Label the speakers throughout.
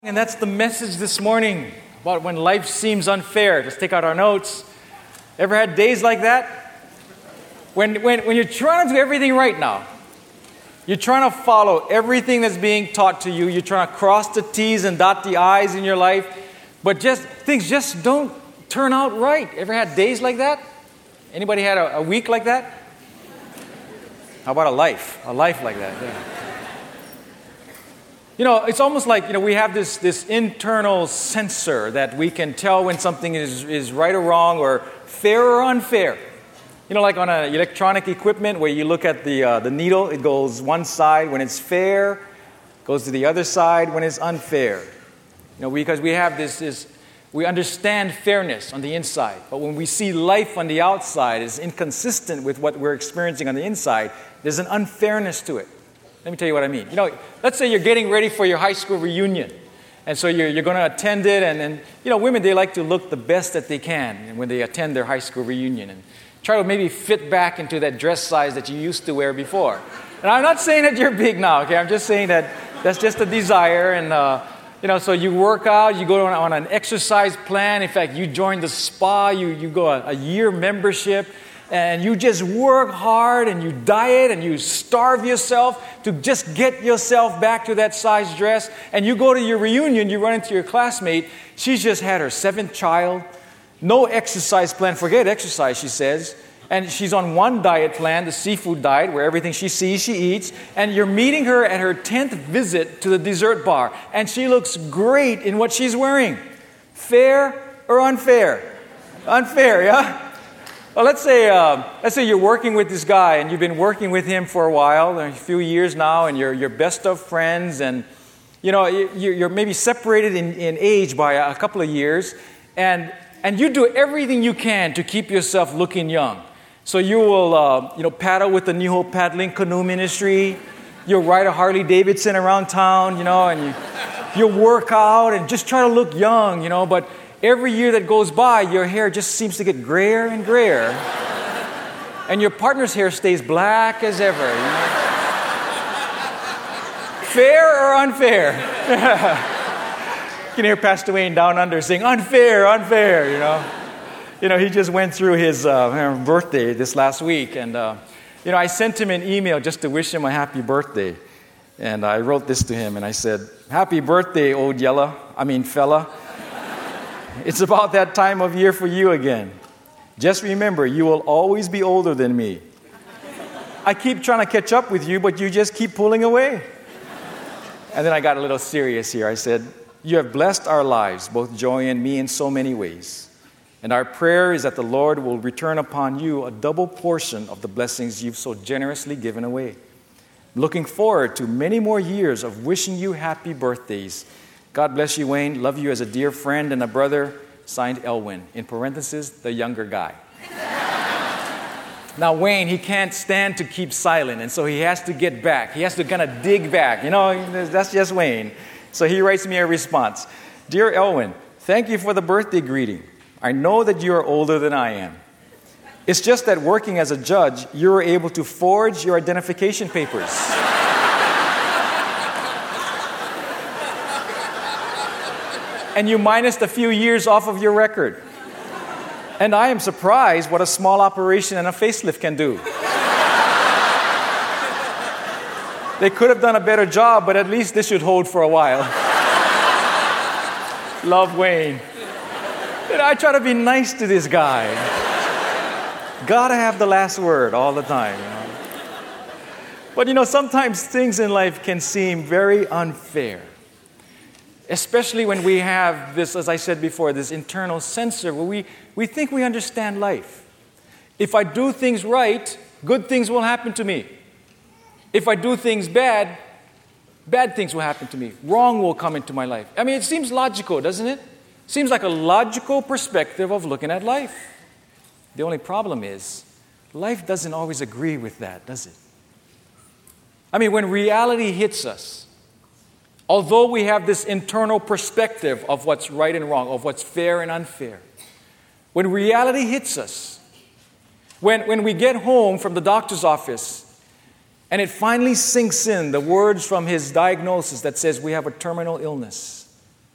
Speaker 1: And that's the message this morning about when life seems unfair. Let's take out our notes. Ever had days like that? When you're trying to do everything right now, you're trying to follow everything that's being taught to you. You're trying to cross the T's and dot the I's in your life, but things just don't turn out right. Ever had days like that? Anybody had a week like that? How about a life like that? Yeah. It's almost like, we have this internal sensor that we can tell when something is right or wrong or fair or unfair. Like on an electronic equipment where you look at the needle, it goes one side when it's fair, goes to the other side when it's unfair. Because we have we understand fairness on the inside, but when we see life on the outside is inconsistent with what we're experiencing on the inside, there's an unfairness to it. Let me tell you what I mean. Let's say you're getting ready for your high school reunion. And so you're going to attend it. And women, they like to look the best that they can when they attend their high school reunion. And try to maybe fit back into that dress size that you used to wear before. And I'm not saying that you're big now, okay? I'm just saying that that's just a desire. And, so you work out, you go on an exercise plan. In fact, you join the spa, you go a year membership. And you just work hard and you diet and you starve yourself to just get yourself back to that size dress. And you go to your reunion, you run into your classmate. She's just had her 7th child. No exercise plan. Forget exercise, she says. And she's on one diet plan, the seafood diet, where everything she sees, she eats. And you're meeting her at her 10th visit to the dessert bar. And she looks great in what she's wearing. Fair or unfair? Unfair, yeah? Well, let's say you're working with this guy and you've been working with him for a while, a few years now, and you're best of friends, and you're maybe separated in age by a couple of years, and you do everything you can to keep yourself looking young. So you will paddle with the New Hope Paddling Canoe Ministry. You'll ride a Harley Davidson around town, and you'll work out and just try to look young, but every year that goes by, your hair just seems to get grayer and grayer. And your partner's hair stays black as ever. Fair or unfair? You can hear Pastor Wayne down under saying, unfair, unfair, he just went through his birthday this last week. And, I sent him an email just to wish him a happy birthday. And I wrote this to him, and I said, happy birthday, old fella. It's about that time of year for you again. Just remember, you will always be older than me. I keep trying to catch up with you, but you just keep pulling away. And then I got a little serious here. I said, you have blessed our lives, both Joy and me, in so many ways. And our prayer is that the Lord will return upon you a double portion of the blessings you've so generously given away. Looking forward to many more years of wishing you happy birthdays. God bless you, Wayne. Love you as a dear friend and a brother. Signed, Elwin. In parentheses, the younger guy. Now, Wayne, he can't stand to keep silent, and so he has to get back. He has to kind of dig back. That's just Wayne. So he writes me a response. Dear Elwin, thank you for the birthday greeting. I know that you are older than I am. It's just that working as a judge, you were able to forge your identification papers. And you minused a few years off of your record. And I am surprised what a small operation and a facelift can do. They could have done a better job, but at least this should hold for a while. Love, Wayne. I try to be nice to this guy. Gotta have the last word all the time. But sometimes things in life can seem very unfair. Especially when we have this, as I said before, this internal sensor where we think we understand life. If I do things right, good things will happen to me. If I do things bad, bad things will happen to me. Wrong will come into my life. It seems logical, doesn't it? Seems like a logical perspective of looking at life. The only problem is, life doesn't always agree with that, does it? When reality hits us, although we have this internal perspective of what's right and wrong, of what's fair and unfair, when reality hits us, when we get home from the doctor's office And it finally sinks in, the words from his diagnosis that says we have a terminal illness.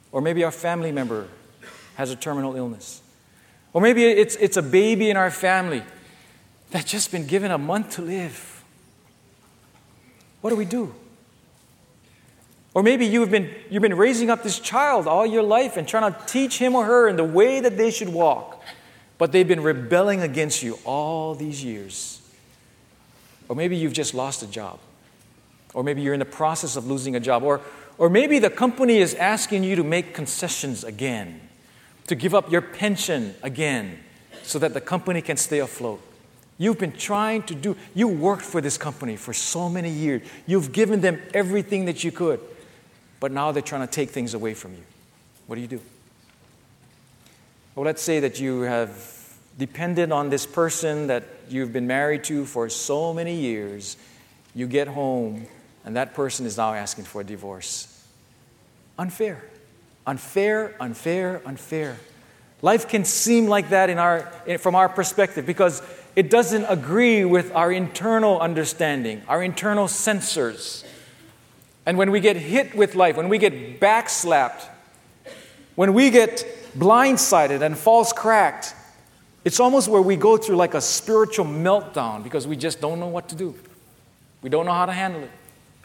Speaker 1: Or maybe our family member has a terminal illness. Or maybe it's a baby in our family that's just been given a month to live. What do we do? Or maybe you've been raising up this child all your life and trying to teach him or her in the way that they should walk, but they've been rebelling against you all these years. Or maybe you've just lost a job. Or maybe you're in the process of losing a job. Or maybe the company is asking you to make concessions again, to give up your pension again, so that the company can stay afloat. You've been trying to do, you worked for this company for so many years. You've given them everything that you could, but now they're trying to take things away from you. What do you do? Well, let's say that you have depended on this person that you've been married to for so many years. You get home, and that person is now asking for a divorce. Unfair. Unfair, unfair, unfair. Life can seem like that from our perspective because it doesn't agree with our internal understanding, our internal sensors. And when we get hit with life, when we get backslapped, when we get blindsided and false cracked, it's almost where we go through like a spiritual meltdown because we just don't know what to do. We don't know how to handle it.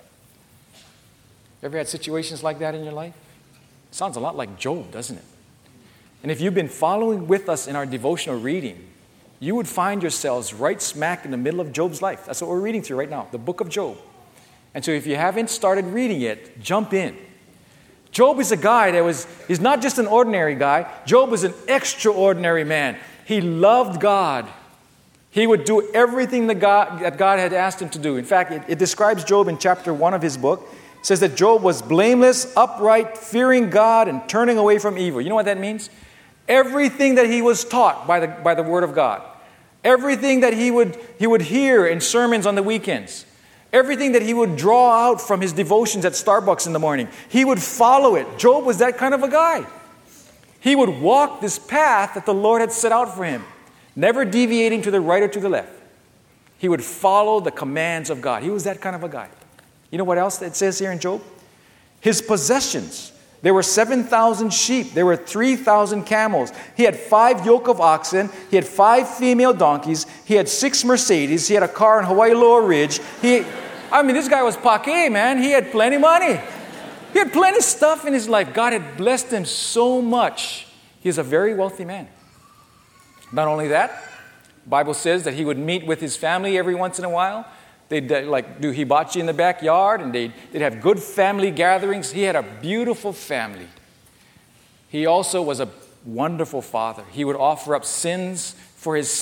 Speaker 1: Ever had situations like that in your life? Sounds a lot like Job, doesn't it? And if you've been following with us in our devotional reading, you would find yourselves right smack in the middle of Job's life. That's what we're reading through right now, the book of Job. And so if you haven't started reading it, jump in. Job is a guy he's not just an ordinary guy. Job was an extraordinary man. He loved God. He would do everything that God had asked him to do. In fact, it describes Job in chapter 1 of his book. It says that Job was blameless, upright, fearing God, and turning away from evil. You know what that means? Everything that he was taught by the Word of God, everything that he would hear in sermons on the weekends, everything that he would draw out from his devotions at Starbucks in the morning, he would follow it. Job was that kind of a guy. He would walk this path that the Lord had set out for him, never deviating to the right or to the left. He would follow the commands of God. He was that kind of a guy. You know what else it says here in Job? His possessions. There were 7,000 sheep. There were 3,000 camels. He had 5 yoke of oxen. He had 5 female donkeys. He had 6 Mercedes. He had a car in Hawaii Lower Ridge. This guy was paquet, man. He had plenty of money. He had plenty of stuff in his life. God had blessed him so much. He is a very wealthy man. Not only that, the Bible says that he would meet with his family every once in a while. They'd do hibachi in the backyard, and they'd have good family gatherings. He had a beautiful family. He also was a wonderful father. He would offer up sacrifices for the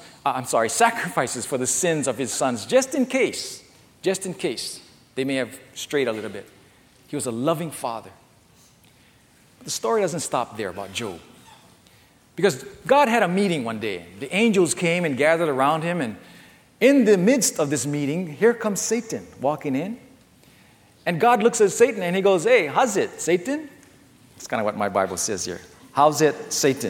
Speaker 1: sins of his sons, just in case they may have strayed a little bit. He was a loving father. But the story doesn't stop there about Job. Because God had a meeting one day. The angels came and gathered around him, and in the midst of this meeting, here comes Satan walking in. And God looks at Satan and he goes, "Hey, how's it, Satan?" That's kind of what my Bible says here. "How's it, Satan?"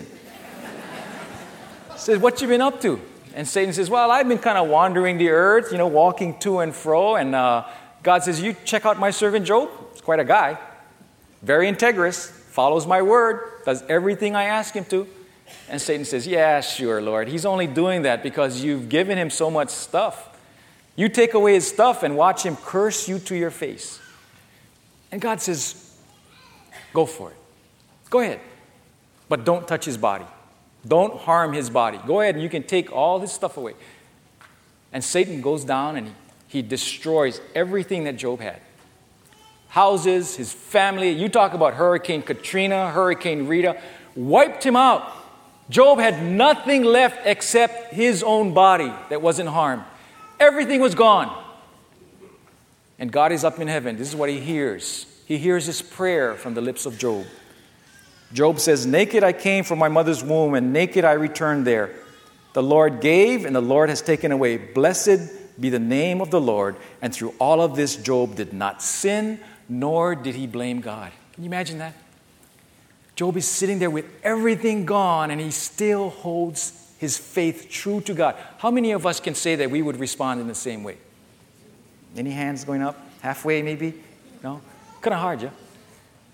Speaker 1: He says, "What you been up to?" And Satan says, "Well, I've been kind of wandering the earth, walking to and fro." And God says, "You check out my servant Job. He's quite a guy. Very integrous, follows my word, does everything I ask him to." And Satan says, "Yeah, sure, Lord. He's only doing that because you've given him so much stuff. You take away his stuff and watch him curse you to your face." And God says, "Go for it. Go ahead. But don't touch his body. Don't harm his body. Go ahead and you can take all his stuff away." And Satan goes down and he destroys everything that Job had. Houses, his family. You talk about Hurricane Katrina, Hurricane Rita, wiped him out. Job had nothing left except his own body that wasn't harmed. Everything was gone. And God is up in heaven. This is what he hears. He hears his prayer from the lips of Job. Job says, "Naked I came from my mother's womb, and naked I returned there. The Lord gave, and the Lord has taken away. Blessed be the name of the Lord." And through all of this, Job did not sin, nor did he blame God. Can you imagine that? Job is sitting there with everything gone, and he still holds his faith true to God. How many of us can say that we would respond in the same way? Any hands going up? Halfway maybe? No? Kind of hard, yeah?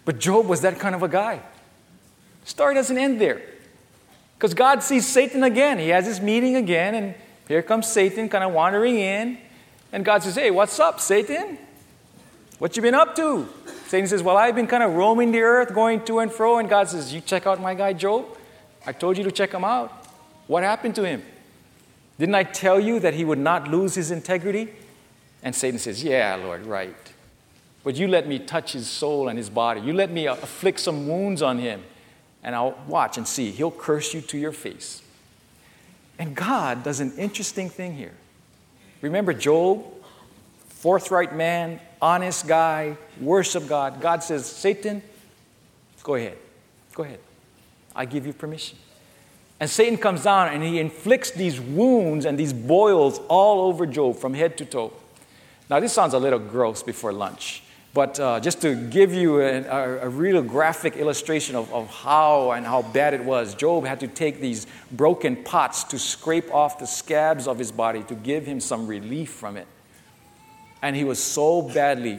Speaker 1: But Job was that kind of a guy. The story doesn't end there. Because God sees Satan again. He has this meeting again, and here comes Satan kind of wandering in. And God says, hey, what's up, Satan? What you been up to? Satan says, well, I've been kind of roaming the earth, going to and fro. And God says, you check out my guy Job? I told you to check him out. What happened to him? Didn't I tell you that he would not lose his integrity? And Satan says, yeah, Lord, right. But you let me touch his soul and his body. You let me afflict some wounds on him. And I'll watch and see. He'll curse you to your face. And God does an interesting thing here. Remember Job? Forthright man, honest guy, worship God. God says, Satan, go ahead. Go ahead. I give you permission. And Satan comes down and he inflicts these wounds and these boils all over Job from head to toe. Now, this sounds a little gross before lunch, but just to give you a real graphic illustration of how bad it was, Job had to take these broken pots to scrape off the scabs of his body to give him some relief from it. And he was so badly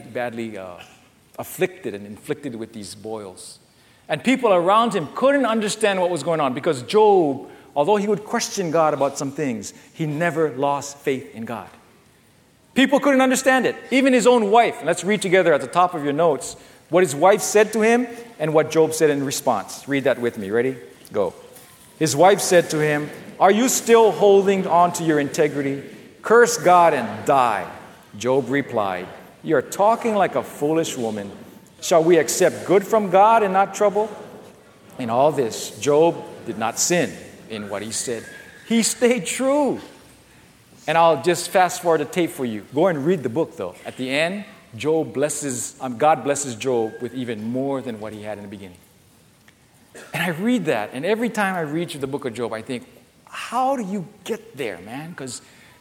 Speaker 1: afflicted and inflicted with these boils. And people around him couldn't understand what was going on because Job, although he would question God about some things, he never lost faith in God. People couldn't understand it. Even his own wife. Let's read together at the top of your notes what his wife said to him and what Job said in response. Read that with me. Ready? Go. His wife said to him, are you still holding on to your integrity? Curse God and die. Job replied, you're talking like a foolish woman. Shall we accept good from God and not trouble? In all this, Job did not sin in what he said. He stayed true. And I'll just fast forward the tape for you. Go and read the book, though. At the end, God blesses Job with even more than what he had in the beginning. And I read that, and every time I read through the book of Job, I think, how do you get there, man? Because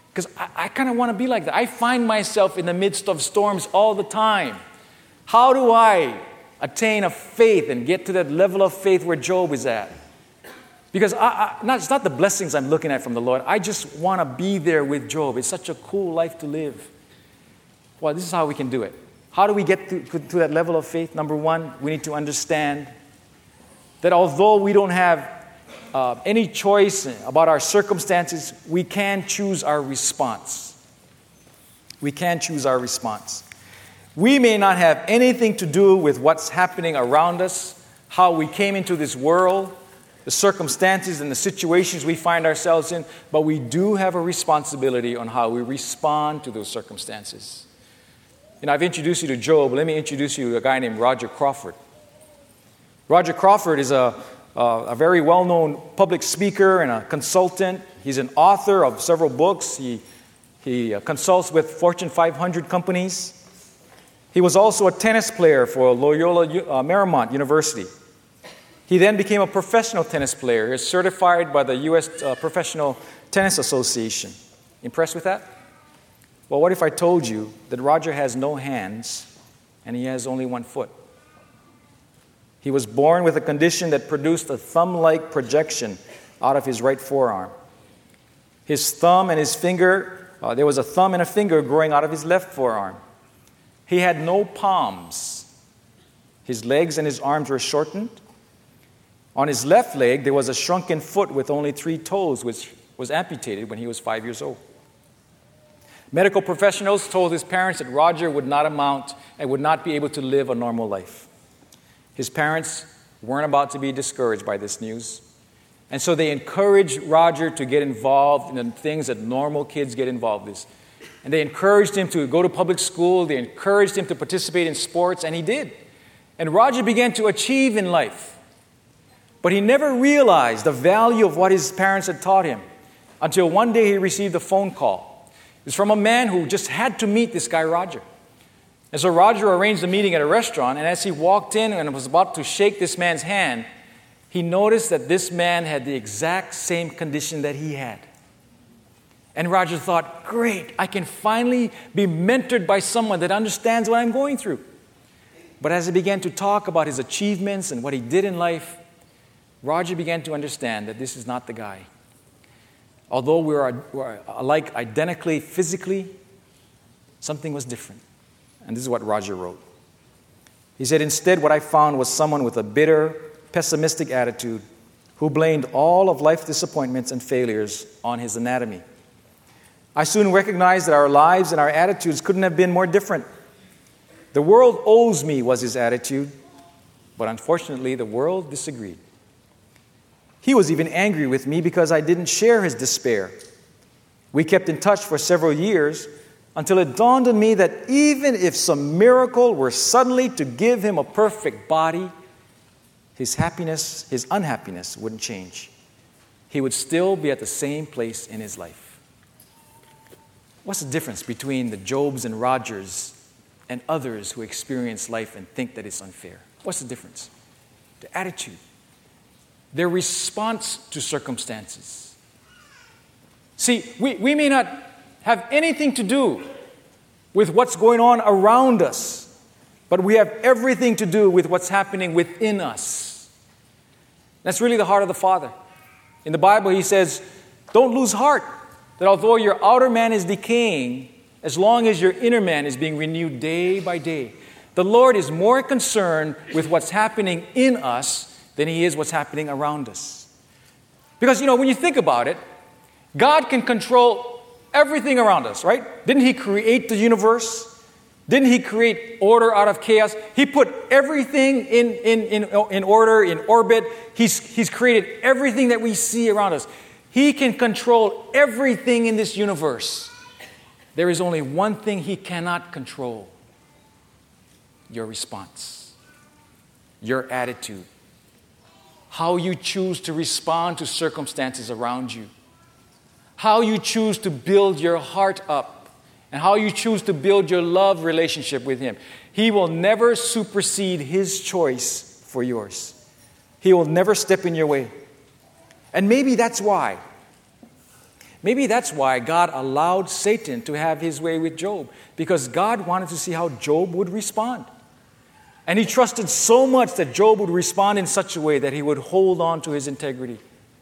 Speaker 1: I kind of want to be like that. I find myself in the midst of storms all the time. How do I attain a faith and get to that level of faith where Job is at? Because it's not the blessings I'm looking at from the Lord. I just want to be there with Job. It's such a cool life to live. Well, this is how we can do it. How do we get to that level of faith? Number one, we need to understand that although we don't have any choice about our circumstances, we can choose our response. We can choose our response. We may not have anything to do with what's happening around us, how we came into this world, the circumstances and the situations we find ourselves in, but we do have a responsibility on how we respond to those circumstances. You know, I've introduced you to Job. Let me introduce you to a guy named Roger Crawford. Roger Crawford is a very well-known public speaker and a consultant. He's an author of several books. He consults with Fortune 500 companies. He was also a tennis player for Loyola Marymount University. He then became a professional tennis player. He was certified by the U.S. Professional Tennis Association. Impressed with that? Well, what if I told you that Roger has no hands and he has only one foot? He was born with a condition that produced a thumb-like projection out of his right forearm. His thumb and his finger, there was a thumb and a finger growing out of his left forearm. He had no palms. His legs and his arms were shortened. On his left leg, there was a shrunken foot with only 3 toes, which was amputated when he was 5 years old. Medical professionals told his parents that Roger would not amount and would not be able to live a normal life. His parents weren't about to be discouraged by this news. And so they encouraged Roger to get involved in the things that normal kids get involved in. And they encouraged him to go to public school. They encouraged him to participate in sports, and he did. And Roger began to achieve in life. But he never realized the value of what his parents had taught him until one day he received a phone call. It was from a man who just had to meet this guy, Roger. And so Roger arranged a meeting at a restaurant, and as he walked in and was about to shake this man's hand, he noticed that this man had the exact same condition that he had. And Roger thought, great, I can finally be mentored by someone that understands what I'm going through. But as he began to talk about his achievements and what he did in life, Roger began to understand that this is not the guy. Although we're alike identically physically, something was different. And this is what Roger wrote. He said, instead, what I found was someone with a bitter, pessimistic attitude who blamed all of life's disappointments and failures on his anatomy. I soon recognized that our lives and our attitudes couldn't have been more different. The world owes me was his attitude, but unfortunately, the world disagreed. He was even angry with me because I didn't share his despair. We kept in touch for several years until it dawned on me that even if some miracle were suddenly to give him a perfect body, his happiness, his unhappiness wouldn't change. He would still be at the same place in his life. What's the difference between the Jobs and Rogers and others who experience life and think that it's unfair? What's the difference? The attitude. Their response to circumstances. See, we may not have anything to do with what's going on around us, but we have everything to do with what's happening within us. That's really the heart of the Father. In the Bible, He says, don't lose heart, that although your outer man is decaying, as long as your inner man is being renewed day by day, the Lord is more concerned with what's happening in us than He is what's happening around us. Because, when you think about it, God can control everything around us, right? Didn't He create the universe? Didn't He create order out of chaos? He put everything in order, in orbit. He's created everything that we see around us. He can control everything in this universe. There is only one thing He cannot control: your response, your attitude, how you choose to respond to circumstances around you, how you choose to build your heart up, and how you choose to build your love relationship with Him. He will never supersede His choice for yours. He will never step in your way. And maybe that's why God allowed Satan to have his way with Job, because God wanted to see how Job would respond. And He trusted so much that Job would respond in such a way that he would hold on to his integrity.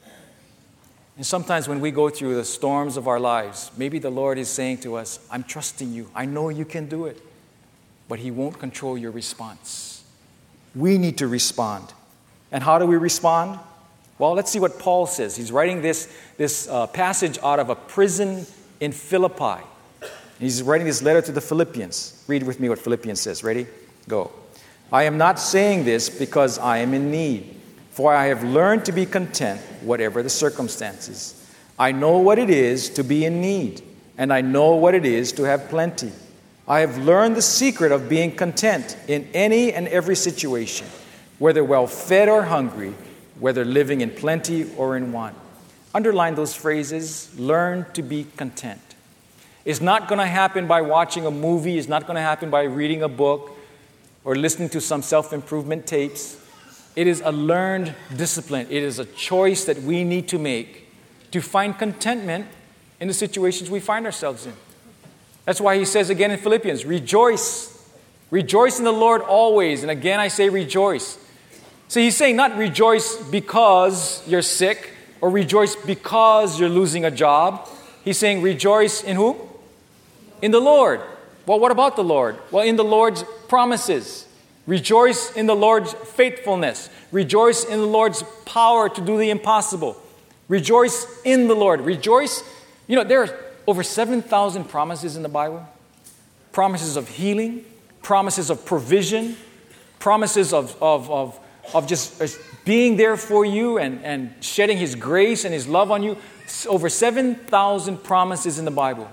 Speaker 1: And sometimes when we go through the storms of our lives, maybe the Lord is saying to us, I'm trusting you. I know you can do it. But He won't control your response. We need to respond. And how do we respond? Well, let's see what Paul says. He's writing this passage out of a prison in Philippi. He's writing this letter to the Philippians. Read with me what Philippians says. Ready? Go. I am not saying this because I am in need, for I have learned to be content, whatever the circumstances. I know what it is to be in need, and I know what it is to have plenty. I have learned the secret of being content in any and every situation, whether well-fed or hungry, whether living in plenty or in want. Underline those phrases. Learn to be content. It's not going to happen by watching a movie. It's not going to happen by reading a book or listening to some self-improvement tapes. It is a learned discipline. It is a choice that we need to make to find contentment in the situations we find ourselves in. That's why he says again in Philippians, rejoice. Rejoice in the Lord always. And again I say rejoice. So he's saying not rejoice because you're sick or rejoice because you're losing a job. He's saying rejoice in who? In the Lord. Well, what about the Lord? Well, in the Lord's promises. Rejoice in the Lord's faithfulness. Rejoice in the Lord's power to do the impossible. Rejoice in the Lord. Rejoice. There are over 7,000 promises in the Bible. Promises of healing, promises of provision, promises of just being there for you and shedding His grace and His love on you. Over 7,000 promises in the Bible.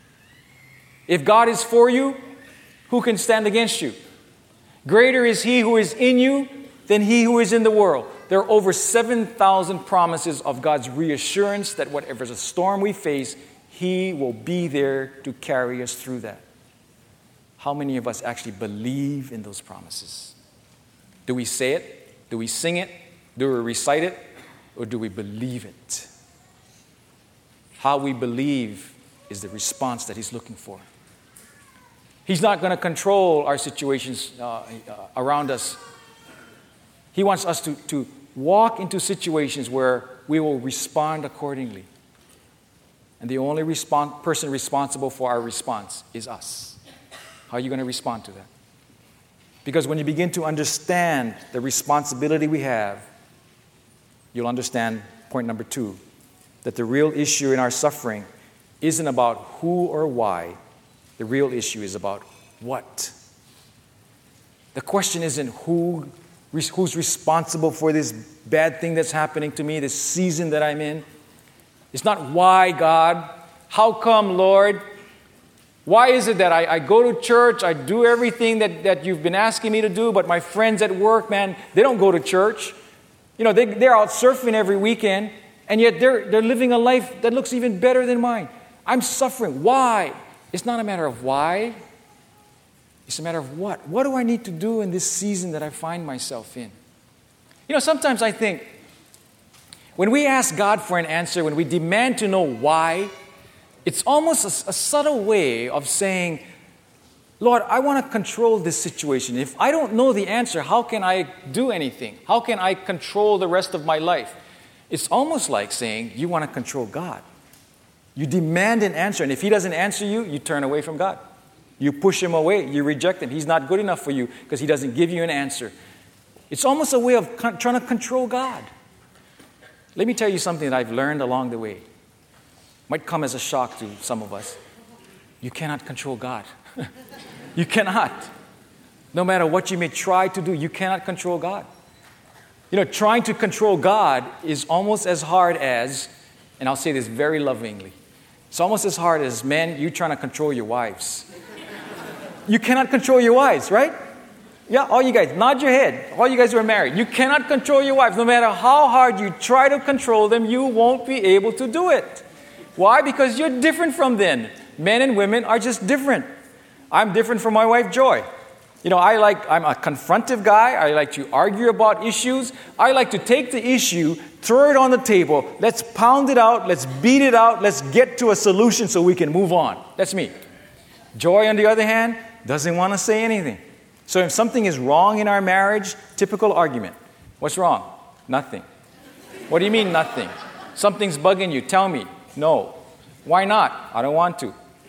Speaker 1: If God is for you, who can stand against you? Greater is He who is in you than he who is in the world. There are over 7,000 promises of God's reassurance that whatever the storm we face, He will be there to carry us through that. How many of us actually believe in those promises? Do we say it? Do we sing it? Do we recite it? Or do we believe it? How we believe is the response that He's looking for. He's not going to control our situations around us. He wants us to walk into situations where we will respond accordingly. And the only person responsible for our response is us. How are you going to respond to that? Because when you begin to understand the responsibility we have, you'll understand point number 2, that the real issue in our suffering isn't about who or why. The real issue is about what. The question isn't who's responsible for this bad thing that's happening to me, this season that I'm in. It's not why, God. How come, Lord? Why is it that I go to church, I do everything that you've been asking me to do, but my friends at work, man, they don't go to church. You know, they're out surfing every weekend, and yet they're living a life that looks even better than mine. I'm suffering. Why? It's not a matter of why. It's a matter of what. What do I need to do in this season that I find myself in? You know, sometimes I think when we ask God for an answer, when we demand to know why, it's almost a subtle way of saying, Lord, I want to control this situation. If I don't know the answer, how can I do anything? How can I control the rest of my life? It's almost like saying you want to control God. You demand an answer, and if He doesn't answer you, you turn away from God. You push Him away. You reject Him. He's not good enough for you because He doesn't give you an answer. It's almost a way of trying to control God. Let me tell you something that I've learned along the way. Might come as a shock to some of us. You cannot control God. You cannot. No matter what you may try to do, you cannot control God. You know, trying to control God is almost as hard as, and I'll say this very lovingly, it's almost as hard as men, you trying to control your wives. You cannot control your wives, right? Yeah, all you guys, nod your head. All you guys who are married. You cannot control your wives. No matter how hard you try to control them, you won't be able to do it. Why? Because you're different from them. Men and women are just different. I'm different from my wife, Joy. You know, I'm a confrontive guy. I like to argue about issues. I like to take the issue, throw it on the table. Let's pound it out. Let's beat it out. Let's get to a solution so we can move on. That's me. Joy, on the other hand, doesn't want to say anything. So if something is wrong in our marriage, typical argument. What's wrong? Nothing. What do you mean nothing? Something's bugging you. Tell me. No. Why not? I don't want to.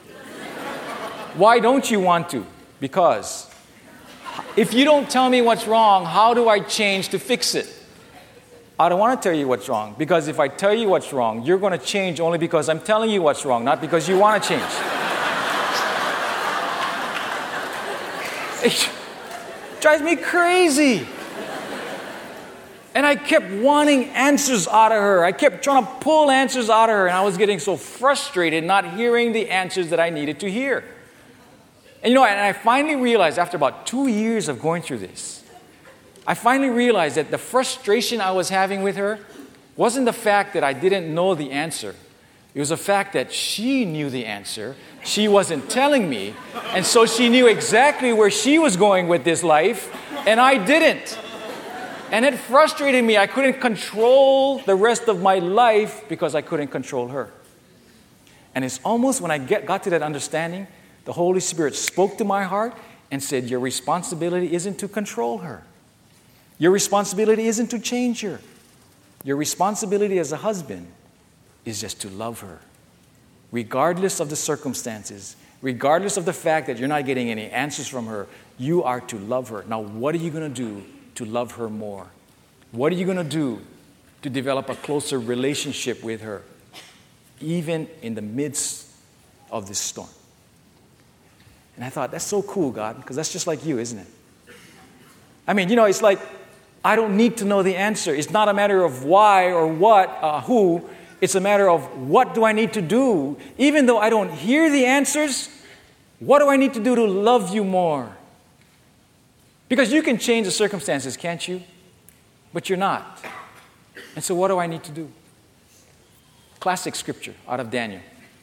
Speaker 1: Why don't you want to? Because if you don't tell me what's wrong, how do I change to fix it? I don't want to tell you what's wrong, because if I tell you what's wrong, you're going to change only because I'm telling you what's wrong, not because you want to change. It drives me crazy. And I kept wanting answers out of her. I kept trying to pull answers out of her, and I was getting so frustrated not hearing the answers that I needed to hear. And you know, and I finally realized after about 2 years of going through this, I finally realized that the frustration I was having with her wasn't the fact that I didn't know the answer. It was the fact that she knew the answer. She wasn't telling me. And so she knew exactly where she was going with this life, and I didn't. And it frustrated me. I couldn't control the rest of my life because I couldn't control her. And it's almost when I got to that understanding, the Holy Spirit spoke to my heart and said, your responsibility isn't to control her. Your responsibility isn't to change her. Your responsibility as a husband is just to love her, regardless of the circumstances, regardless of the fact that you're not getting any answers from her. You are to love her. Now, what are you going to do to love her more? What are you going to do to develop a closer relationship with her, even in the midst of this storm? And I thought, that's so cool, God, because that's just like you, isn't it? I mean, you know, it's like, I don't need to know the answer. It's not a matter of why or what, who. It's a matter of what do I need to do? Even though I don't hear the answers, what do I need to do to love you more? Because you can change the circumstances, can't you? But you're not. And so what do I need to do? Classic scripture out of Daniel.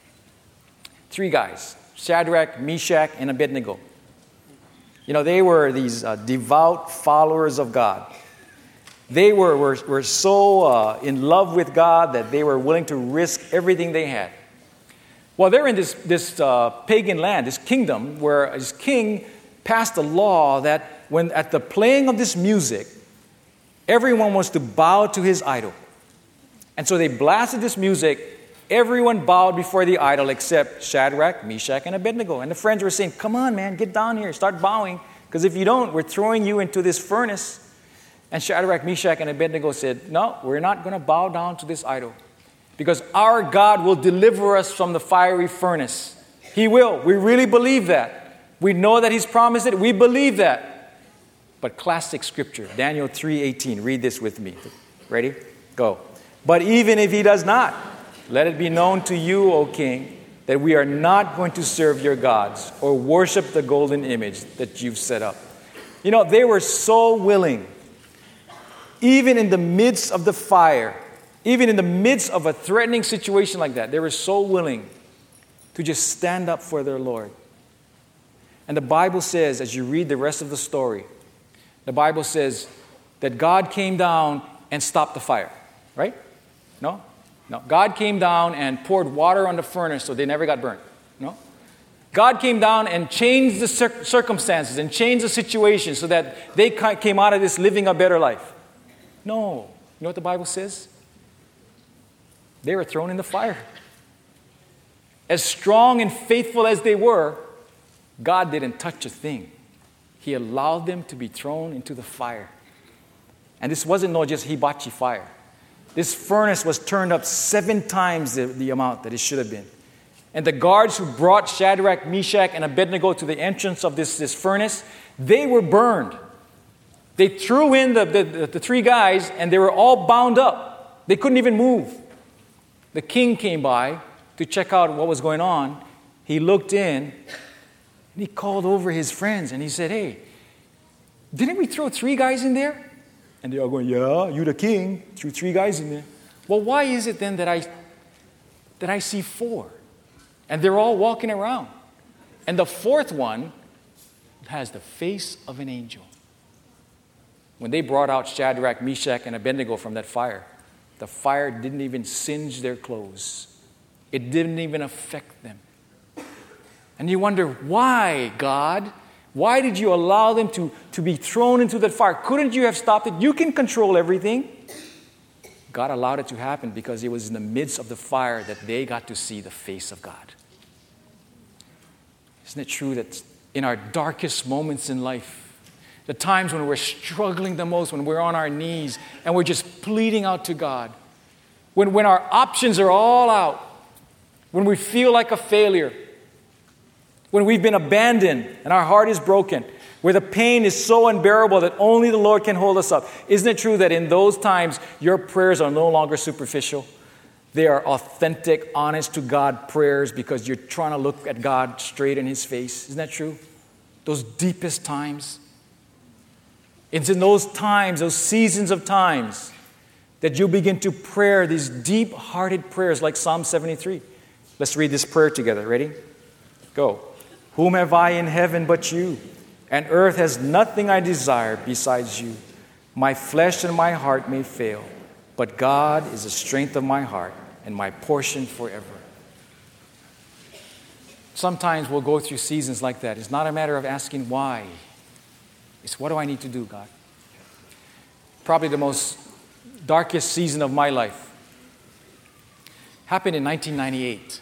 Speaker 1: 3 guys, Shadrach, Meshach, and Abednego. You know, they were these devout followers of God. They were so in love with God that they were willing to risk everything they had. Well, they're in this pagan land, this kingdom, where this king passed a law that when at the playing of this music, everyone was to bow to his idol. And so they blasted this music. Everyone bowed before the idol except Shadrach, Meshach, and Abednego. And the friends were saying, come on, man, get down here, start bowing. Because if you don't, we're throwing you into this furnace. And Shadrach, Meshach, and Abednego said, no, we're not going to bow down to this idol. Because our God will deliver us from the fiery furnace. He will. We really believe that. We know that He's promised it. We believe that. But classic scripture, Daniel 3:18. Read this with me. Ready? Go. But even if He does not, let it be known to you, O king, that we are not going to serve your gods or worship the golden image that you've set up. You know, they were so willing, even in the midst of the fire, even in the midst of a threatening situation like that, they were so willing to just stand up for their Lord. And the Bible says, as you read the rest of the story, the Bible says that God came down and stopped the fire, right? No? No. God came down and poured water on the furnace so they never got burned. No? God came down and changed the circumstances and changed the situation so that they came out of this living a better life. No. You know what the Bible says? They were thrown in the fire. As strong and faithful as they were, God didn't touch a thing. He allowed them to be thrown into the fire. And this wasn't just hibachi fire. This furnace was turned up 7 times the amount that it should have been. And the guards who brought Shadrach, Meshach, and Abednego to the entrance of this furnace, they were burned. They threw in the 3 guys, and they were all bound up. They couldn't even move. The king came by to check out what was going on. He looked in, and he called over his friends, and he said, hey, didn't we throw 3 guys in there? And they all going, yeah, you the king, threw 3 guys in there. Well, why is it then that I see 4? And they're all walking around. And the 4th one has the face of an angel. When they brought out Shadrach, Meshach, and Abednego from that fire, the fire didn't even singe their clothes. It didn't even affect them. And you wonder, why, God? Why did you allow them to be thrown into that fire? Couldn't you have stopped it? You can control everything. God allowed it to happen because it was in the midst of the fire that they got to see the face of God. Isn't it true that in our darkest moments in life, the times when we're struggling the most, when we're on our knees and we're just pleading out to God, when our options are all out, when we feel like a failure, when we've been abandoned and our heart is broken, where the pain is so unbearable that only the Lord can hold us up. Isn't it true that in those times, your prayers are no longer superficial? They are authentic, honest to God prayers because you're trying to look at God straight in His face. Isn't that true? Those deepest times. It's in those times, those seasons of times, that you begin to pray these deep-hearted prayers like Psalm 73. Let's read this prayer together. Ready? Go. Whom have I in heaven but you? And earth has nothing I desire besides you. My flesh and my heart may fail, but God is the strength of my heart and my portion forever. Sometimes we'll go through seasons like that. It's not a matter of asking why. It's what do I need to do, God? Probably the most darkest season of my life happened in 1998.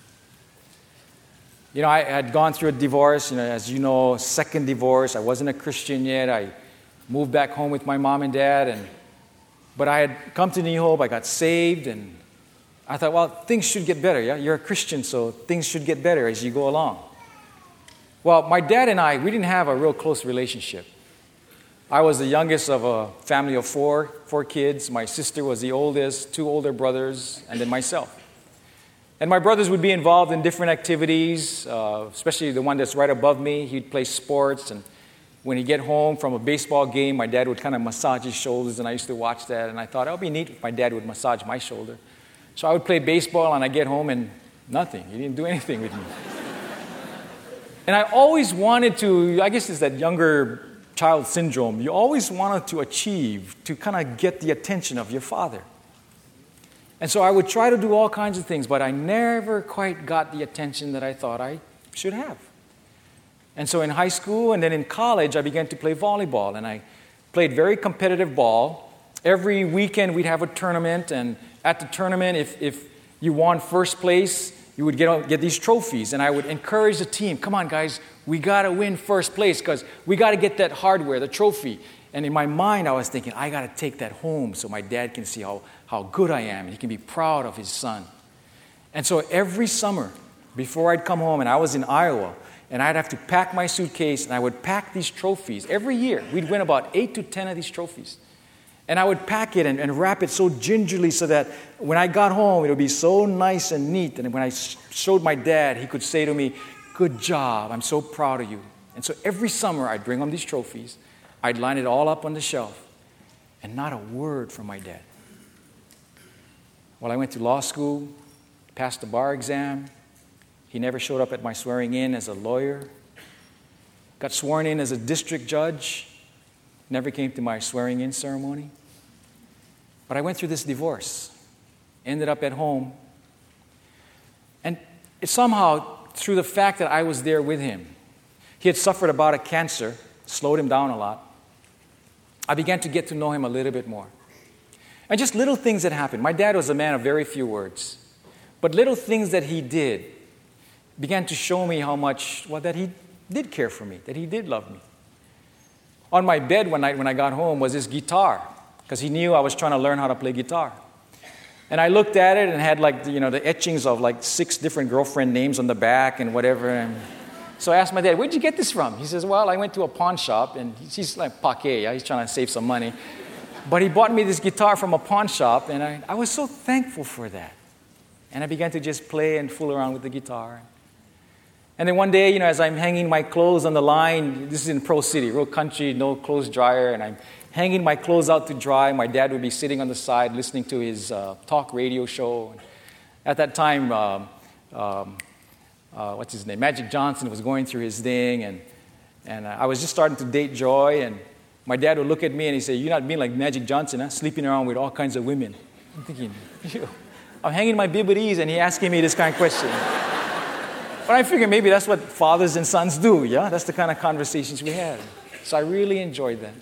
Speaker 1: You know, I had gone through a divorce, as you know, second divorce. I wasn't a Christian yet. I moved back home with my mom and dad. But I had come to New Hope. I got saved. And I thought, well, things should get better. Yeah, you're a Christian, so things should get better as you go along. Well, my dad and I, we didn't have a real close relationship. I was the youngest of a family of four kids. My sister was the oldest, 2 older brothers, and then myself. And my brothers would be involved in different activities, especially the one that's right above me. He'd play sports, and when he'd get home from a baseball game, my dad would kind of massage his shoulders, and I used to watch that, and I thought, it would be neat if my dad would massage my shoulder. So I would play baseball, and I'd get home, and nothing. He didn't do anything with me. And I always wanted to, I guess it's that younger child syndrome, you always wanted to achieve, to kind of get the attention of your father. And so I would try to do all kinds of things, but I never quite got the attention that I thought I should have. And so in high school and then in college, I began to play volleyball, and I played very competitive ball. Every weekend we'd have a tournament, and at the tournament, if you won first place, you would get these trophies, and I would encourage the team, come on, guys, we got to win first place because we got to get that hardware, the trophy. And in my mind, I was thinking, I got to take that home so my dad can see how good I am and he can be proud of his son. And so every summer, before I'd come home, and I was in Iowa, and I'd have to pack my suitcase, and I would pack these trophies. Every year, we'd win about 8 to 10 of these trophies. And I would pack it and wrap it so gingerly so that when I got home, it would be so nice and neat. And when I showed my dad, he could say to me, good job, I'm so proud of you. And so every summer, I'd bring home these trophies. I'd line it all up on the shelf. And not a word from my dad. Well, I went to law school, passed the bar exam. He never showed up at my swearing in as a lawyer. Got sworn in as a district judge. Never came to my swearing in ceremony. But I went through this divorce. Ended up at home. And it somehow, through the fact that I was there with him, he had suffered a bout of cancer, slowed him down a lot. I began to get to know him a little bit more. And just little things that happened. My dad was a man of very few words. But little things that he did began to show me how much, that he did care for me, that he did love me. On my bed one night when I got home was his guitar, because he knew I was trying to learn how to play guitar. And I looked at it and had the etchings of 6 different girlfriend names on the back and whatever. And so I asked my dad, where'd you get this from? He says, well, I went to a pawn shop, and he's like Paquet, yeah? He's trying to save some money. But he bought me this guitar from a pawn shop, and I was so thankful for that. And I began to just play and fool around with the guitar. And then one day, as I'm hanging my clothes on the line, this is in Pro City, real country, no clothes dryer, and I'm hanging my clothes out to dry. My dad would be sitting on the side listening to his talk radio show. At that time, what's his name? Magic Johnson was going through his thing, and I was just starting to date Joy, and my dad would look at me and he'd say, you're not being like Magic Johnson, huh? Sleeping around with all kinds of women. I'm thinking, I'm hanging my bibbies, and he asking me this kind of question. But I figured maybe that's what fathers and sons do, yeah? That's the kind of conversations we had. So I really enjoyed that.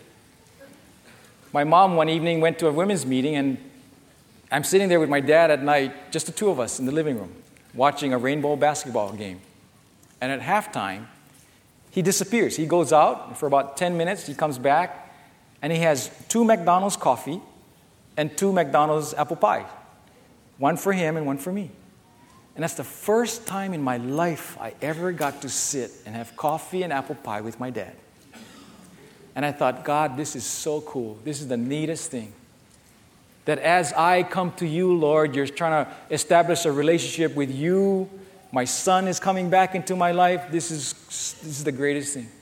Speaker 1: My mom one evening went to a women's meeting, and I'm sitting there with my dad at night, just the two of us in the living room, watching a rainbow basketball game. And at halftime, he disappears. He goes out, and for about 10 minutes, he comes back, and he has 2 McDonald's coffee and 2 McDonald's apple pie. One for him and one for me. And that's the first time in my life I ever got to sit and have coffee and apple pie with my dad. And I thought, God, this is so cool. This is the neatest thing. That as I come to you, Lord, you're trying to establish a relationship with you. My son is coming back into my life. This is the greatest thing.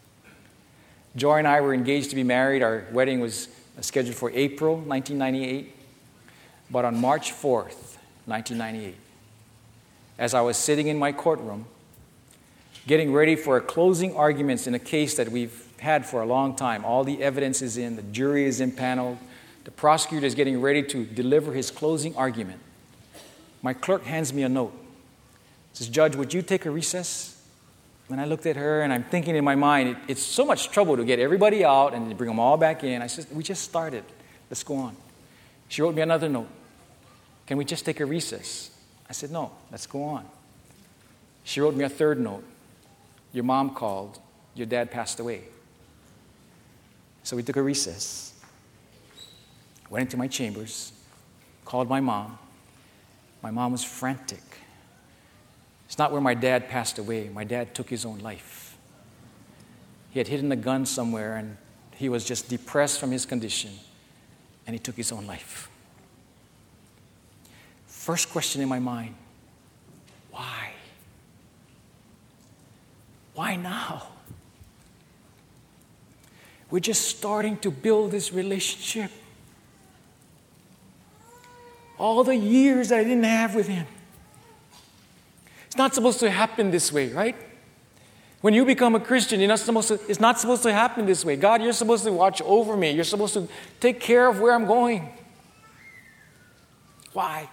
Speaker 1: Joy and I were engaged to be married. Our wedding was scheduled for April 1998. But on March 4th, 1998, as I was sitting in my courtroom, getting ready for closing arguments in a case that we've had for a long time. All the evidence is in, the jury is impaneled, the prosecutor is getting ready to deliver his closing argument. My clerk hands me a note. Says, Judge, would you take a recess? And I looked at her, and I'm thinking in my mind, it's so much trouble to get everybody out and to bring them all back in. I said, we just started. Let's go on. She wrote me another note. Can we just take a recess? I said, no, let's go on. She wrote me a third note. Your mom called. Your dad passed away. So we took a recess. Went into my chambers. Called my mom. My mom was frantic. It's not where my dad passed away. My dad took his own life. He had hidden a gun somewhere, and he was just depressed from his condition, and he took his own life. First question in my mind, why? Why now? We're just starting to build this relationship. All the years that I didn't have with him. It's not supposed to happen this way, right? When you become a Christian, it's not supposed to happen this way. God, you're supposed to watch over me. You're supposed to take care of where I'm going. Why?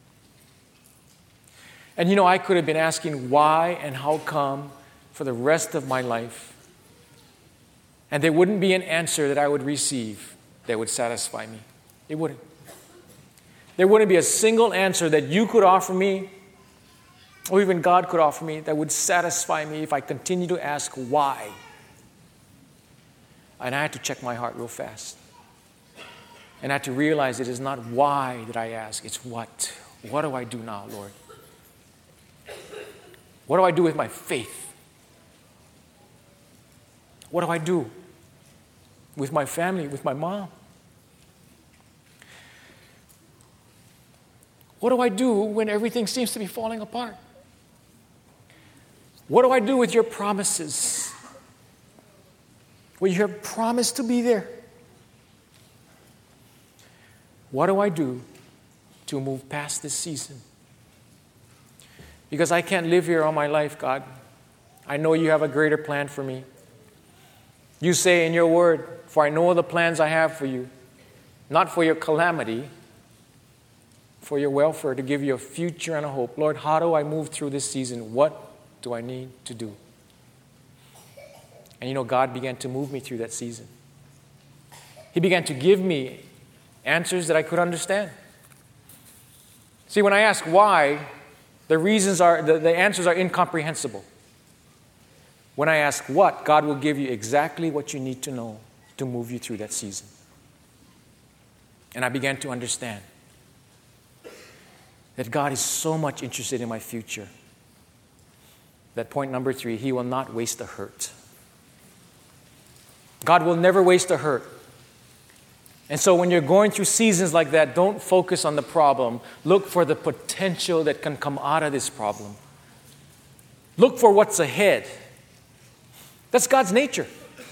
Speaker 1: And I could have been asking why and how come for the rest of my life. And there wouldn't be an answer that I would receive that would satisfy me. It wouldn't. There wouldn't be a single answer that you could offer me or even God could offer me that would satisfy me if I continue to ask why. And I had to check my heart real fast. And I had to realize it is not why that I ask, it's what. What do I do now, Lord? What do I do with my faith? What do I do with my family, with my mom? What do I do when everything seems to be falling apart? What do I do with your promises? When you have promised to be there? What do I do to move past this season? Because I can't live here all my life, God. I know you have a greater plan for me. You say in your word, for I know the plans I have for you, not for your calamity, for your welfare, to give you a future and a hope. Lord, how do I move through this season? What do I need to do? And you know, God began to move me through that season. He began to give me answers that I could understand. See, when I ask why, the answers are incomprehensible. When I ask what, God will give you exactly what you need to know to move you through that season. And I began to understand that God is so much interested in my future. That point number 3, He will not waste a hurt. God will never waste a hurt. And so when you're going through seasons like that, don't focus on the problem. Look for the potential that can come out of this problem. Look for what's ahead. That's God's nature.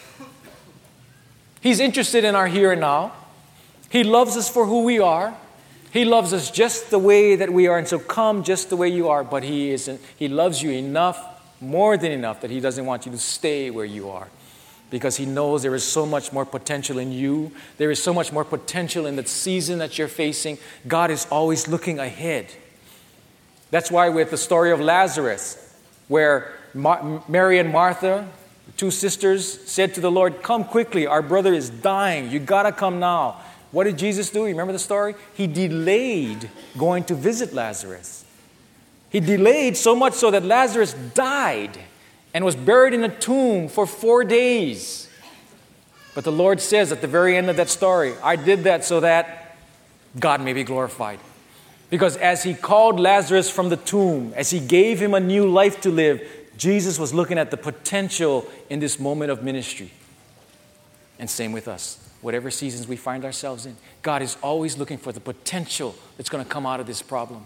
Speaker 1: He's interested in our here and now. He loves us for who we are. He loves us just the way that we are. And so come just the way you are. But He loves you enough, more than enough, that He doesn't want you to stay where you are. Because He knows there is so much more potential in you. There is so much more potential in the season that you're facing. God is always looking ahead. That's why with the story of Lazarus, where Mary and Martha, the 2 sisters, said to the Lord, come quickly, our brother is dying. You got to come now. What did Jesus do? You remember the story? He delayed going to visit Lazarus. He delayed so much so that Lazarus died and was buried in a tomb for 4 days. But the Lord says at the very end of that story, I did that so that God may be glorified. Because as He called Lazarus from the tomb, as He gave him a new life to live, Jesus was looking at the potential in this moment of ministry. And same with us. Whatever seasons we find ourselves in, God is always looking for the potential that's going to come out of this problem.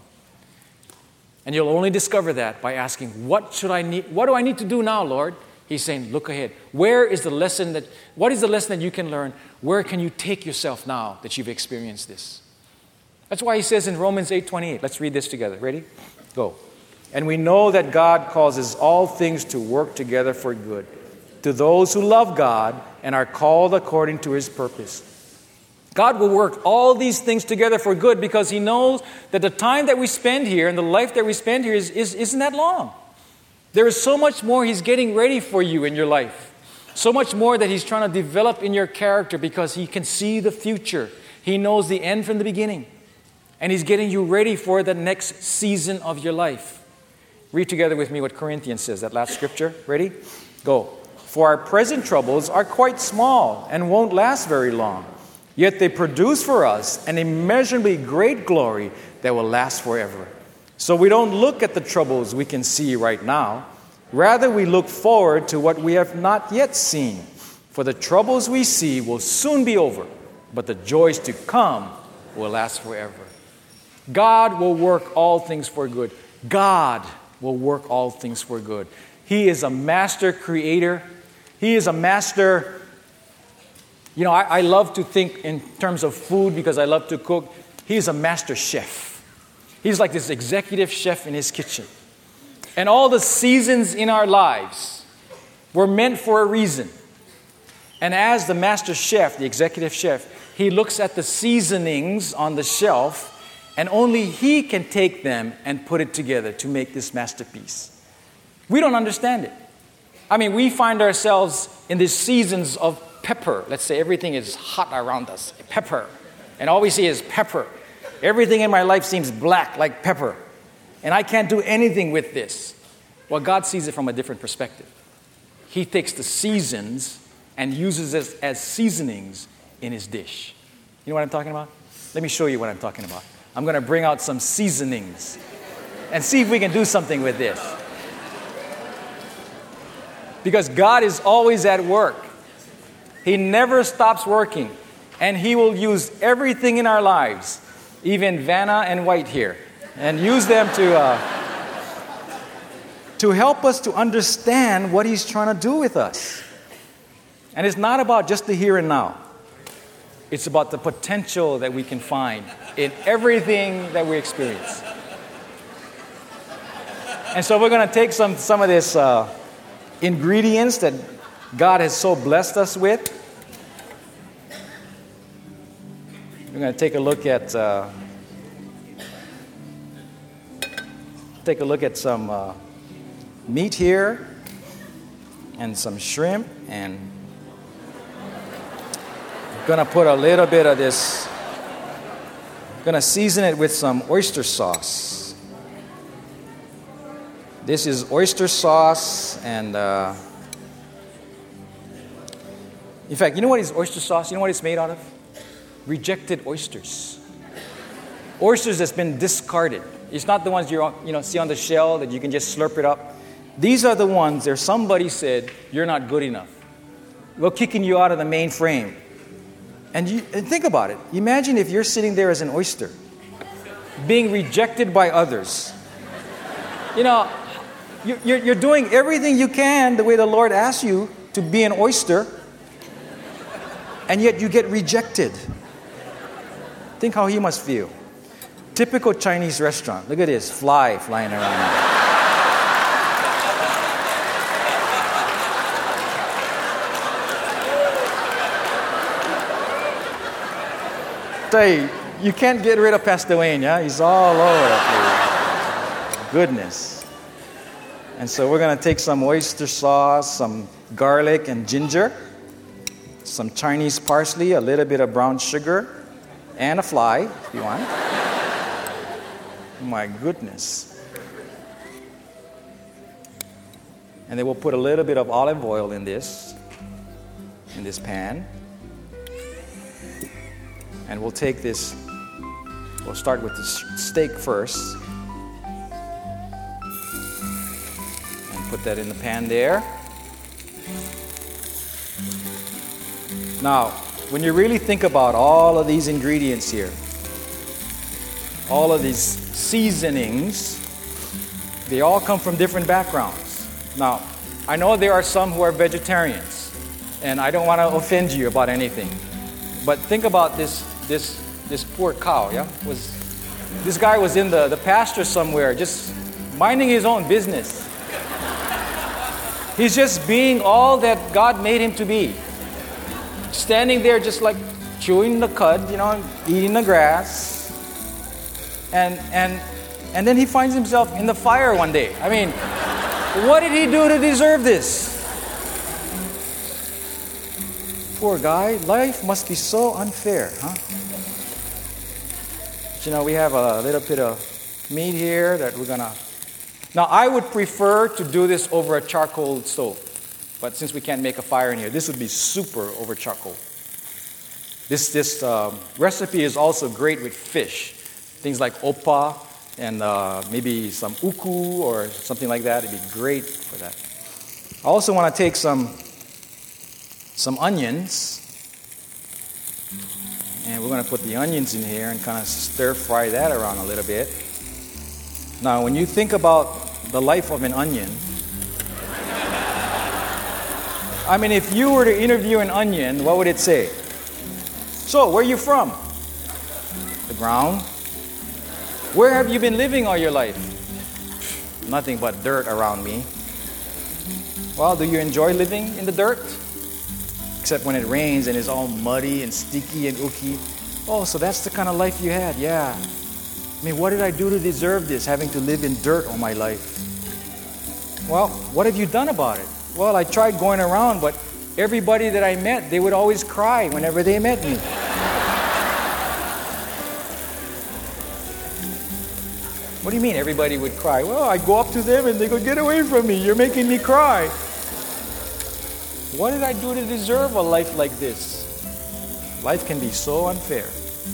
Speaker 1: And you'll only discover that by asking, what do I need to do now, Lord? He's saying, look ahead. What is the lesson that you can learn? Where can you take yourself now that you've experienced this? That's why He says in Romans 8:28, let's read this together. Ready? Go. And we know that God causes all things to work together for good, to those who love God and are called according to His purpose. God will work all these things together for good because He knows that the time that we spend here and the life that we spend here isn't that long. There is so much more He's getting ready for you in your life. So much more that He's trying to develop in your character because He can see the future. He knows the end from the beginning. And He's getting you ready for the next season of your life. Read together with me what Corinthians says, that last scripture. Ready? Go. For our present troubles are quite small and won't last very long. Yet they produce for us an immeasurably great glory that will last forever. So we don't look at the troubles we can see right now. Rather, we look forward to what we have not yet seen. For the troubles we see will soon be over, but the joys to come will last forever. God will work all things for good. God will work all things for good. He is a master creator. He is a master. You know, I love to think in terms of food because I love to cook. He's a master chef. He's like this executive chef in his kitchen. And all the seasons in our lives were meant for a reason. And as the master chef, the executive chef, he looks at the seasonings on the shelf, and only he can take them and put it together to make this masterpiece. We don't understand it. I mean, we find ourselves in these seasons of pepper. Let's say everything is hot around us. Pepper. And all we see is pepper. Everything in my life seems black like pepper. and I can't do anything with this. Well, God sees it from a different perspective. He takes the seasons and uses it as seasonings in his dish. You know what I'm talking about? Let me show you what I'm talking about. I'm going to bring out some seasonings and see if we can do something with this. Because God is always at work. He never stops working. And He will use everything in our lives, even Vanna and White here, and use them to help us to understand what He's trying to do with us. And it's not about just the here and now. It's about the potential that we can find in everything that we experience. And so we're going to take some of this ingredients that God has so blessed us with. We're going to take a look at some meat here and some shrimp, and I'm going to put a little bit of this. I'm going to season it with some oyster sauce. This is oyster sauce, and in fact, you know what is oyster sauce? You know what it's made out of? Rejected oysters. Oysters that's been discarded. It's not the ones you see on the shell that you can just slurp it up. These are the ones that somebody said, you're not good enough. We're kicking you out of the mainframe. And think about it. Imagine if you're sitting there as an oyster, being rejected by others. You're doing everything you can the way the Lord asks you to be an oyster, and yet you get rejected. Think how He must feel. Typical Chinese restaurant. Look at this fly flying around. Tell you can't get rid of Pastor Wayne, yeah? He's all over the place. Goodness. And so we're going to take some oyster sauce, some garlic and ginger, some Chinese parsley, a little bit of brown sugar, and a fly, if you want. My goodness. And then we'll put a little bit of olive oil in this pan. And we'll take this, we'll start with the steak first. And put that in the pan there. Now, when you really think about all of these ingredients here, all of these seasonings, they all come from different backgrounds. Now, I know there are some who are vegetarians, and I don't want to offend you about anything. But think about this poor cow, yeah? This guy was in the pasture somewhere, just minding his own business. He's just being all that God made him to be. Standing there just like chewing the cud, eating the grass. And then he finds himself in the fire one day. I mean, what did he do to deserve this? Poor guy. Life must be so unfair, huh? But, we have a little bit of meat here that we're going to... Now, I would prefer to do this over a charcoal stove. But since we can't make a fire in here, this would be super over charcoal. This recipe is also great with fish. Things like oppa and maybe some uku or something like that. It'd be great for that. I also want to take some onions. And we're going to put the onions in here and kind of stir fry that around a little bit. Now, when you think about the life of an onion, I mean, if you were to interview an onion, what would it say? So, where are you from? The ground. Where have you been living all your life? Nothing but dirt around me. Well, do you enjoy living in the dirt? Except when it rains and it's all muddy and sticky and ooky. Oh, so that's the kind of life you had. Yeah. I mean, what did I do to deserve this, having to live in dirt all my life? Well, what have you done about it? Well, I tried going around, but everybody that I met, they would always cry whenever they met me. What do you mean everybody would cry? Well, I go up to them and they go, get away from me. You're making me cry. What did I do to deserve a life like this? Life can be so unfair.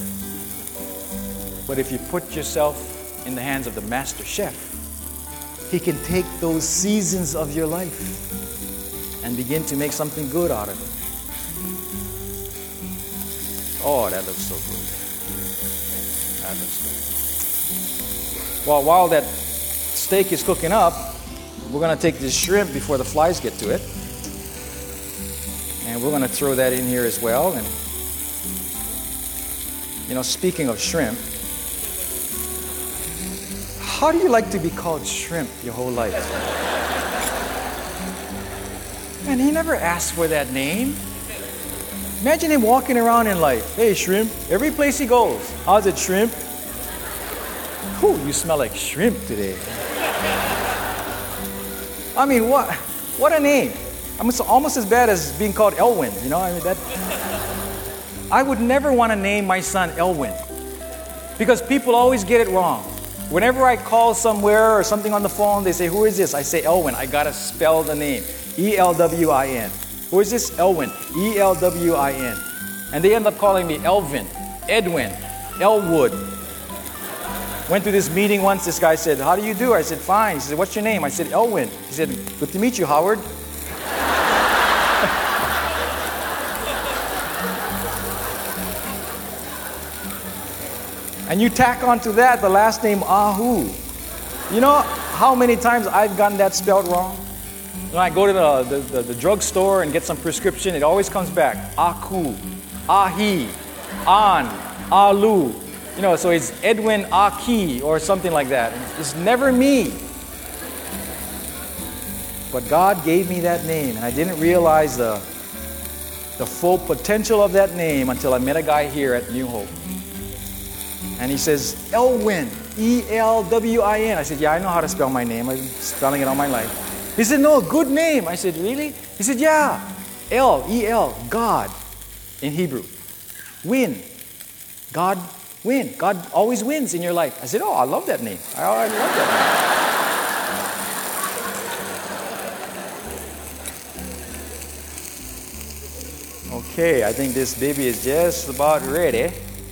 Speaker 1: But if you put yourself in the hands of the master chef, he can take those seasons of your life and begin to make something good out of it. Oh, that looks so good. That looks good. Well, while that steak is cooking up, we're going to take this shrimp before the flies get to it. And we're going to throw that in here as well. And, you know, speaking of shrimp, how do you like to be called shrimp your whole life? Man, he never asked for that name. Imagine him walking around in life. Hey, shrimp. Every place he goes. How's it, shrimp? Ooh, you smell like shrimp today. I mean, what a name. I mean, it's almost as bad as being called Elwin, you know? I mean, I would never want to name my son Elwin because people always get it wrong. Whenever I call somewhere or something on the phone, they say, who is this? I say Elwin. I got to spell the name. E-L-W-I-N. Who is this? Elwin. E-L-W-I-N. And they end up calling me Elvin, Edwin, Elwood. Went to this meeting once. This guy said, how do you do? I said, fine. He said, what's your name? I said, Elwin. He said, good to meet you, Howard. And you tack onto that the last name Ahu. You know how many times I've gotten that spelled wrong? When I go to the drugstore and get some prescription, it always comes back Aku, Ahi, An, Alu. You know, so it's Edwin Aki or something like that. It's never me. But God gave me that name, and I didn't realize the full potential of that name until I met a guy here at New Hope. And he says, Elwin, E-L-W-I-N. I said, yeah, I know how to spell my name. I've been spelling it all my life. He said, no, good name. I said, really? He said, yeah. L-E-L, God in Hebrew. Win. God win. God always wins in your life. I said, oh, I love that name. I love that name. Okay, I think this baby is just about ready.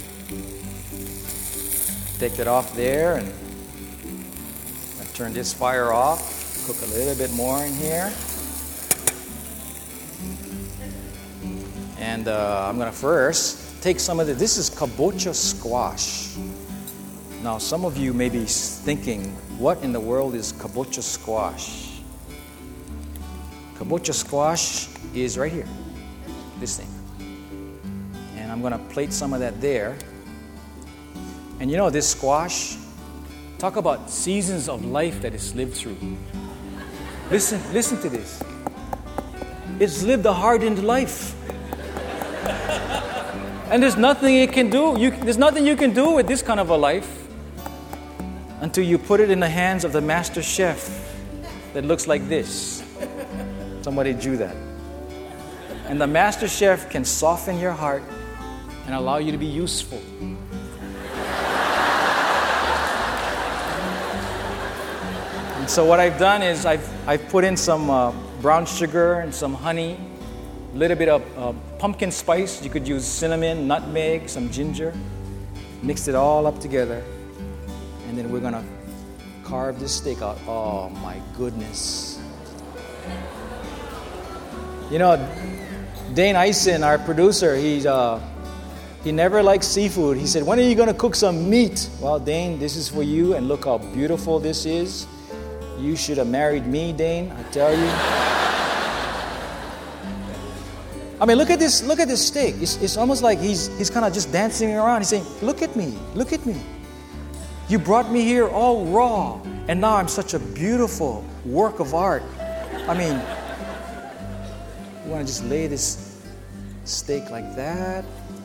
Speaker 1: Take it off there and turn this fire off. Cook a little bit more in here. And I'm going to first take some of this is kabocha squash. Now, some of you may be thinking, what in the world is kabocha squash? Kabocha squash is right here, this thing. And I'm going to plate some of that there. And you know, this squash, talk about seasons of life that it's lived through. Listen to this. It's lived a hardened life. And there's nothing it can do. There's nothing you can do with this kind of a life until you put it in the hands of the master chef that looks like this. Somebody drew that. And the master chef can soften your heart and allow you to be useful. And so what I've done is I've put in some brown sugar and some honey, a little bit of pumpkin spice. You could use cinnamon, nutmeg, some ginger. Mixed it all up together. And then we're going to carve this steak out. Oh, my goodness. You know, Dane Eisen, our producer, he never liked seafood. He said, when are you going to cook some meat? Well, Dane, this is for you, and look how beautiful this is. You should have married me, Dane, I tell you. I mean, look at this steak. It's almost like he's kind of just dancing around. He's saying, look at me. You brought me here all raw, and now I'm such a beautiful work of art. I mean, you want to just lay this steak like that.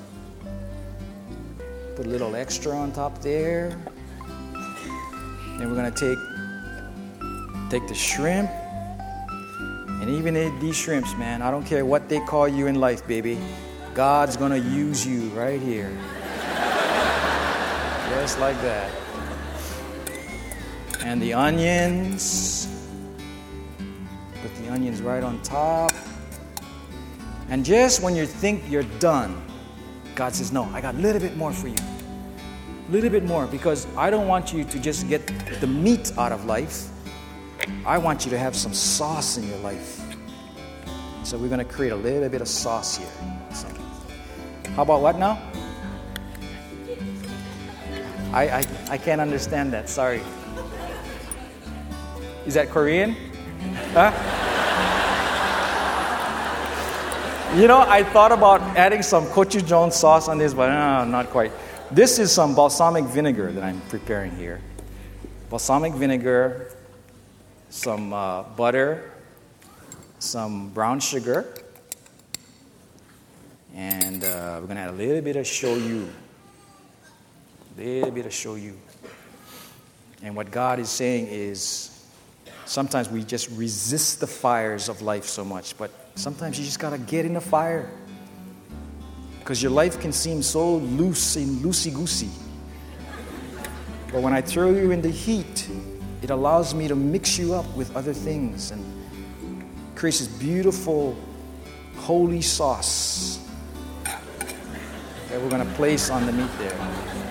Speaker 1: Put a little extra on top there. Then we're going to take the shrimp. And even these shrimps, man, I don't care what they call you in life, baby. God's going to use you right here. Just like that. And the onions. Put the onions right on top. And just when you think you're done, God says, no, I got a little bit more for you. A little bit more, because I don't want you to just get the meat out of life. I want you to have some sauce in your life. So we're going to create a little bit of sauce here. So, how about what now? I can't understand that. Sorry. Is that Korean? Huh? You know, I thought about adding some gochujang sauce on this, but no, not quite. This is some balsamic vinegar that I'm preparing here. Balsamic vinegar, some butter, some brown sugar, and we're going to add a little bit of shoyu. And what God is saying is, sometimes we just resist the fires of life so much, but sometimes you just got to get in the fire. Because your life can seem so loose and loosey-goosey. But when I throw you in the heat, it allows me to mix you up with other things and creates this beautiful, holy sauce that we're going to place on the meat there.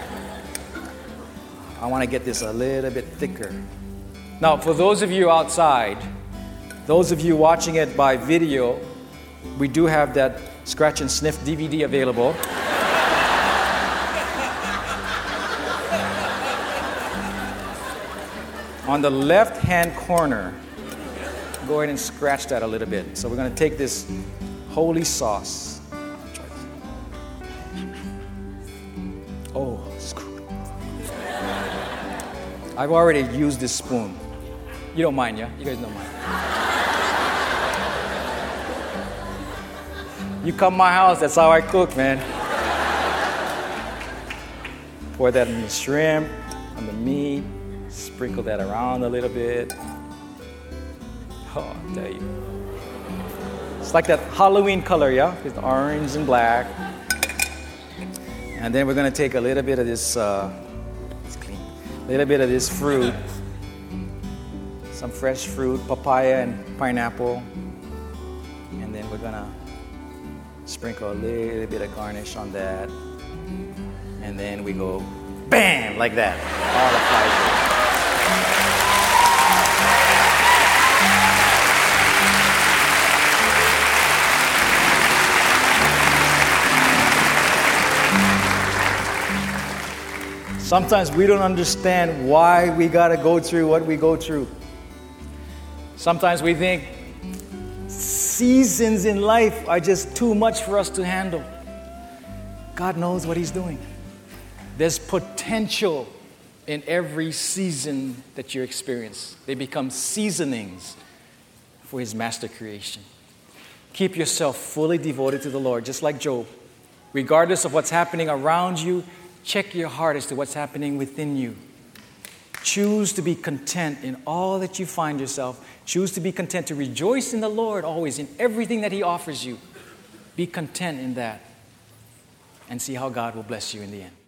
Speaker 1: I want to get this a little bit thicker. Now, for those of you outside, those of you watching it by video, we do have that Scratch and Sniff DVD available. On the left-hand corner, go ahead and scratch that a little bit. So we're going to take this holy sauce. Oh, I've already used this spoon. You don't mind, yeah? You guys don't mind. You come to my house, that's how I cook, man. Pour that in the shrimp, on the meat, sprinkle that around a little bit. Oh, I'll tell you. It's like that Halloween color, yeah? It's orange and black. And then we're going to take a little bit of this, it's clean, a little bit of this fruit, some fresh fruit, papaya and pineapple. And then we're going to sprinkle a little bit of garnish on that. And then we go, bam, like that. All applies. Sometimes we don't understand why we got to go through what we go through. Sometimes we think seasons in life are just too much for us to handle. God knows what He's doing. There's potential in every season that you experience. They become seasonings for His master creation. Keep yourself fully devoted to the Lord, just like Job. Regardless of what's happening around you, check your heart as to what's happening within you. Choose to be content in all that you find yourself. Choose to be content to rejoice in the Lord always, in everything that He offers you. Be content in that and see how God will bless you in the end.